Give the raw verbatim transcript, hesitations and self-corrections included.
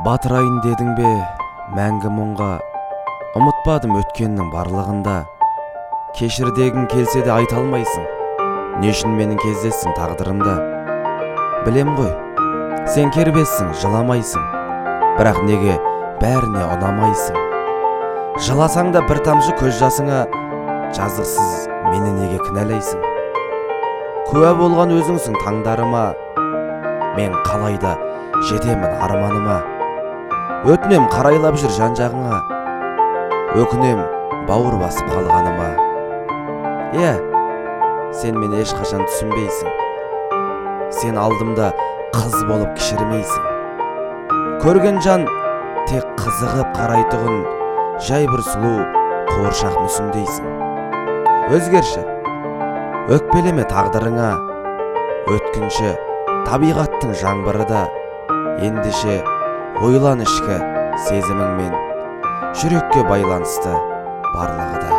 Батырайын дедің бе мәңгі мұңға, ұмытпадым өткеннің барлығында. Кешір дегің келсе де айта алмайсың, не үшін менің кездессің тағдырымда. Білем ғой, сен кербессің, жыламайсың, бірақ неге бәріне ұнамайсың. Жыласаң да бір тамшы көз жасыңа, жазықсыз мені неге кінәлайсың. Куә болған өзіңсің таңдарыма, мен қалайда жетемін арманыма. Өтінем қарайлап жүр жан-жағыңа, өкінем бауыр басып қалғаныма. Е, сен мені ешқашан түсінбейсің, сен алдымда қыз болып кішірмейсің. Көрген жан тек қызығып қарайтұғын, жай бір сұлу қуыршақ мүсіндейсің. Өзгерші, өкпелеме тағдырыңа, өткінші табиғаттың жаңбыры да. Ендеше ойлан ішкі сезіміңмен, жүрекке байланысты барлығы да.